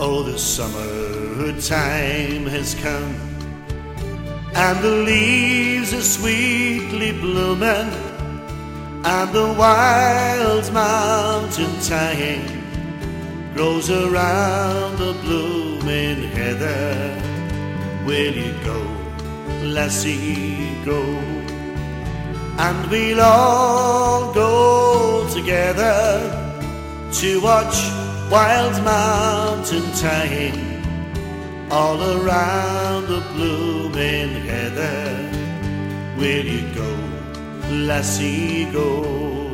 Oh, the summer time has come, and the leaves are sweetly blooming, and the wild mountain thyme grows around the blooming heather. Will you go, lassie, go? And we'll all go together to watch wild mountain thyme all around the blooming heather. Will you go, lassie, go?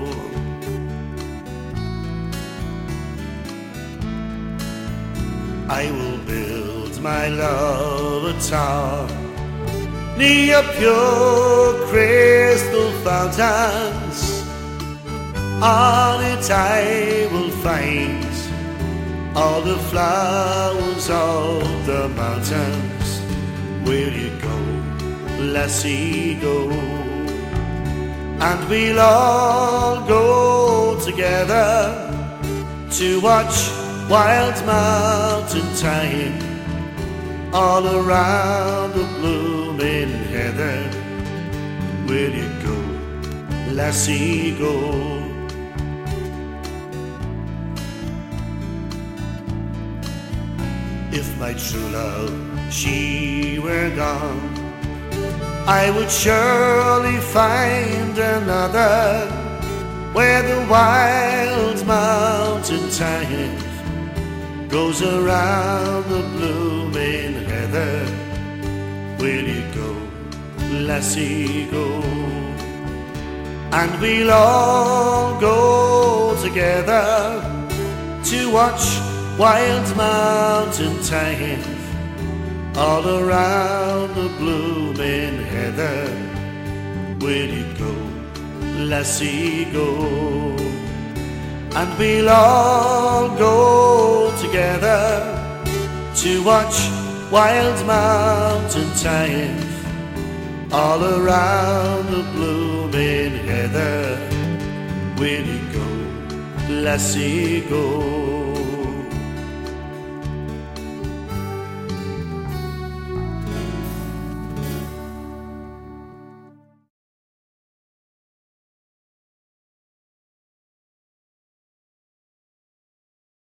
I will build my love a tower near pure crystal fountains. On it I will find all the flowers of the mountains. Will you go, lassie, go? And we'll all go together to watch wild mountain thyme all around the blooming heather. Will you go, lassie, go? If my true love, she were gone, I would surely find another where the wild mountain thyme goes around the blooming heather. Will you go, lassie, go? And we'll all go together to watch wild mountain thyme all around the blooming heather. Will you go, lassie, go? And we'll all go together to watch wild mountain thyme all around the blooming heather. Will you go, lassie, go?